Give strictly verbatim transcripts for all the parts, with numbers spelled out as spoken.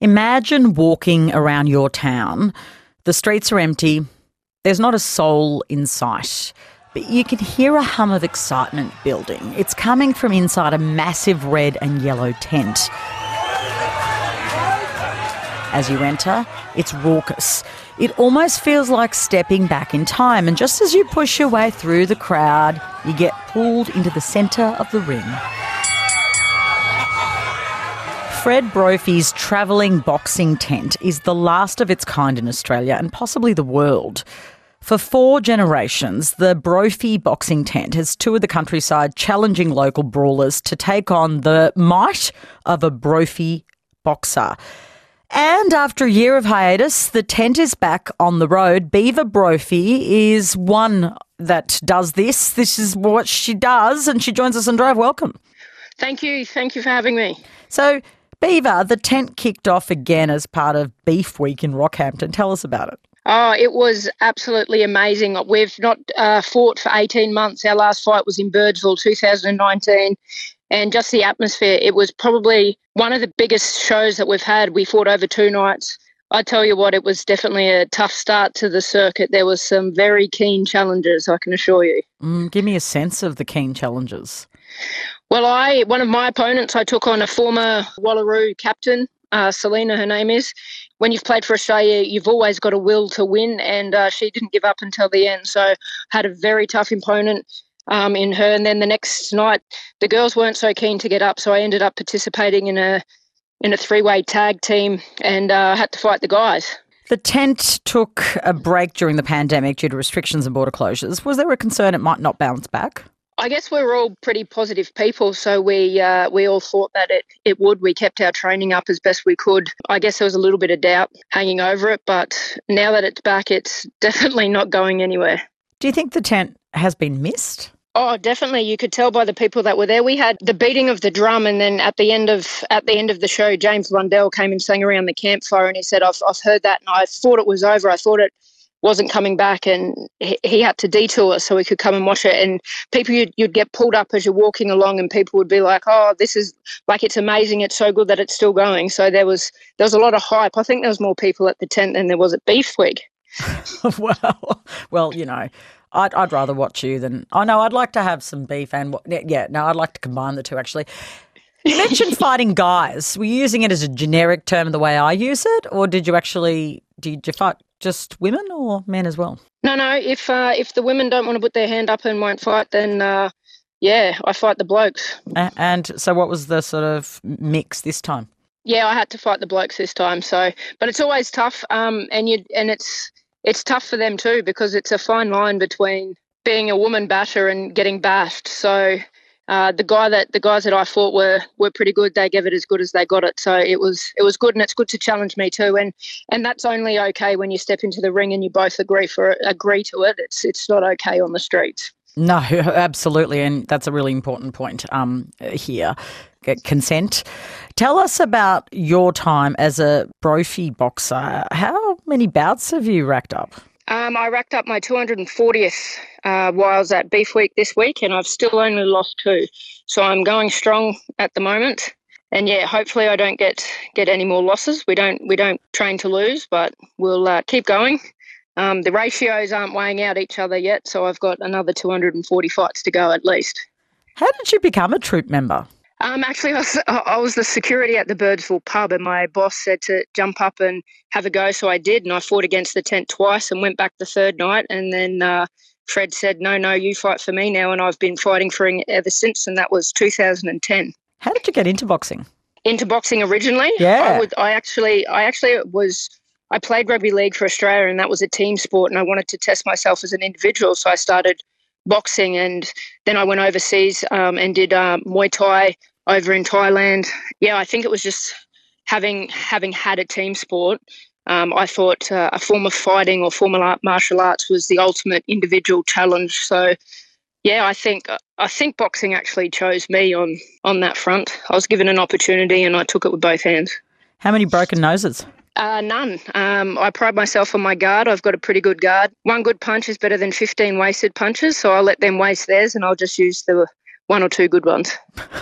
Imagine walking around your town. The streets are empty. There's not a soul in sight. But you can hear a hum of excitement building. It's coming from inside a massive red and yellow tent. As you enter, it's raucous. It almost feels like stepping back in time, and just as you push your way through the crowd, you get pulled into the centre of the ring. Fred Brophy's travelling boxing tent is the last of its kind in Australia and possibly the world. For four generations, the Brophy boxing tent has toured the countryside challenging local brawlers to take on the might of a Brophy boxer. And after a year of hiatus, the tent is back on the road. Beaver Brophy is one that does this. This is what she does, and she joins us on Drive. Welcome. Thank you. Thank you for having me. So, Beaver, the tent kicked off again as part of Beef Week in Rockhampton. Tell us about it. Oh, it was absolutely amazing. We've not uh, fought for eighteen months. Our last fight was in Birdsville, two thousand nineteen. And just the atmosphere, it was probably one of the biggest shows that we've had. We fought over two nights. I tell you what, it was definitely a tough start to the circuit. There was some very keen challengers, I can assure you. Mm, give me a sense of the keen challengers. Well, I one of my opponents, I took on a former Wallaroo captain, uh, Selena, her name is. When you've played for Australia, you've always got a will to win, and uh, she didn't give up until the end. So had a very tough opponent um, in her. And then the next night, the girls weren't so keen to get up, so I ended up participating in a in a three-way tag team and uh, had to fight the guys. The tent took a break during the pandemic due to restrictions and border closures. Was there a concern it might not bounce back? I guess we were all pretty positive people, so we uh, we all thought that it, it would. We kept our training up as best we could. I guess there was a little bit of doubt hanging over it, but now that it's back, it's definitely not going anywhere. Do you think the tent has been missed? Oh, definitely. You could tell by the people that were there. We had the beating of the drum, and then at the end of at the end of the show, James Lundell came and sang around the campfire, and he said, "I've I've heard that, and I thought it was over. I thought it wasn't coming back," and he, he had to detour so we could come and watch it. And people, you'd, you'd get pulled up as you're walking along, and people would be like, "Oh, this is like it's amazing. It's so good that it's still going." So there was there was a lot of hype. I think there was more people at the tent than there was at Beef Week. well, well, you know. I'd, I'd rather watch you than... Oh, no, I'd like to have some beef and... Yeah, no, I'd like to combine the two, actually. You mentioned fighting guys. Were you using it as a generic term the way I use it, or did you actually... Did you fight just women or men as well? No, no. If uh, if the women don't want to put their hand up and won't fight, then, uh, yeah, I fight the blokes. A- and so what was the sort of mix this time? Yeah, I had to fight the blokes this time. So, but it's always tough, um, and you and it's... It's tough for them too because it's a fine line between being a woman basher and getting bashed. So uh, the guy that the guys that I fought were were pretty good. They gave it as good as they got it. So it was it was good, and it's good to challenge me too. And and that's only okay when you step into the ring and you both agree for agree to it. It's it's not okay on the streets. No, absolutely, and that's a really important point um, here. Consent. Tell us about your time as a Brophy boxer. How many bouts have you racked up? Um, I racked up my two hundred fortieth uh, while I was at Beef Week this week, and I've still only lost two. So I'm going strong at the moment. And yeah, hopefully I don't get, get any more losses. We don't we don't train to lose, but we'll uh, keep going. Um, the ratios aren't weighing out each other yet, so I've got another two hundred forty fights to go at least. How did you become a troop member? Um, actually, I was, I was the security at the Birdsville pub, and my boss said to jump up and have a go, so I did, and I fought against the tent twice and went back the third night, and then uh, Fred said, no, no, you fight for me now, and I've been fighting for him ever since, and that was two thousand ten. How did you get into boxing? Into boxing originally? Yeah. I, would, I actually I actually was... I played rugby league for Australia, and that was a team sport, and I wanted to test myself as an individual, so I started boxing, and then I went overseas um, and did uh, Muay Thai over in Thailand. Yeah, I think it was just having having had a team sport. Um, I thought uh, a form of fighting or form of martial arts was the ultimate individual challenge. So, yeah, I think I think boxing actually chose me on on that front. I was given an opportunity, and I took it with both hands. How many broken noses? Uh, none. Um, I pride myself on my guard. I've got a pretty good guard. One good punch is better than fifteen wasted punches, so I'll let them waste theirs, and I'll just use the one or two good ones.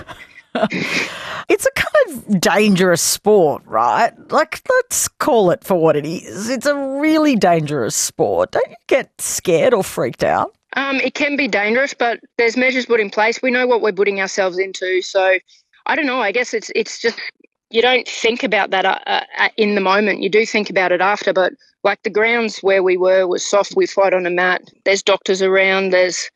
It's a kind of dangerous sport, right? Like, let's call it for what it is. It's a really dangerous sport. Don't you get scared or freaked out? Um, it can be dangerous, but there's measures put in place. We know what we're putting ourselves into. So I don't know. I guess it's it's just you don't think about that uh, uh, in the moment. You do think about it after. But like the grounds where we were was soft. We fight on a mat. There's doctors around. There's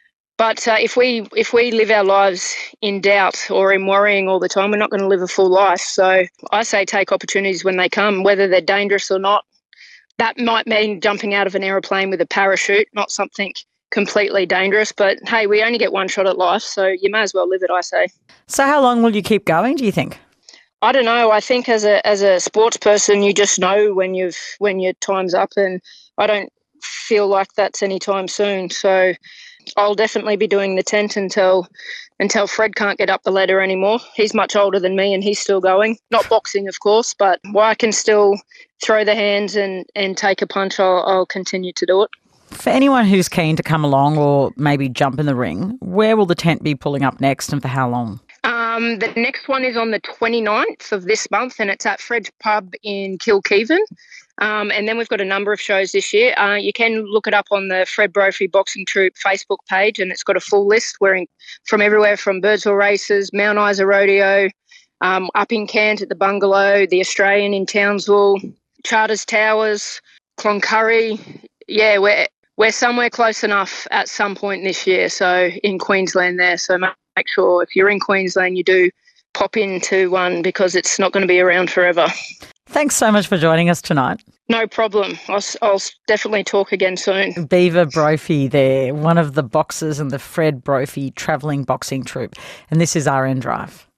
But uh, if we if we live our lives in doubt or in worrying all the time, we're not going to live a full life. So I say take opportunities when they come, whether they're dangerous or not. That might mean jumping out of an aeroplane with a parachute, not something completely dangerous. But hey, we only get one shot at life, so you may as well live it, I say. So how long will you keep going, do you think? I don't know. I think as a as a sports person, you just know when you've when your time's up, and I don't feel like that's anytime soon. So I'll definitely be doing the tent until until Fred can't get up the ladder anymore. He's much older than me and he's still going. Not boxing, of course, but while I can still throw the hands and, and take a punch, I'll, I'll continue to do it. For anyone who's keen to come along or maybe jump in the ring, where will the tent be pulling up next and for how long? Um, the next one is on the twenty-ninth of this month and it's at Fred's Pub in Kilkeven. Um, and then we've got a number of shows this year. Uh, you can look it up on the Fred Brophy Boxing Troop Facebook page and it's got a full list. We're in, from everywhere from Birdsville Races, Mount Isa Rodeo, um, up in Kent at the Bungalow, the Australian in Townsville, Charters Towers, Cloncurry. Yeah, we're, we're somewhere close enough at some point this year, so in Queensland there. So make sure if you're in Queensland you do pop into one because it's not going to be around forever. Thanks so much for joining us tonight. No problem. I'll, I'll definitely talk again soon. Beaver Brophy there, one of the boxers in the Fred Brophy travelling boxing troupe. And this is R N Drive.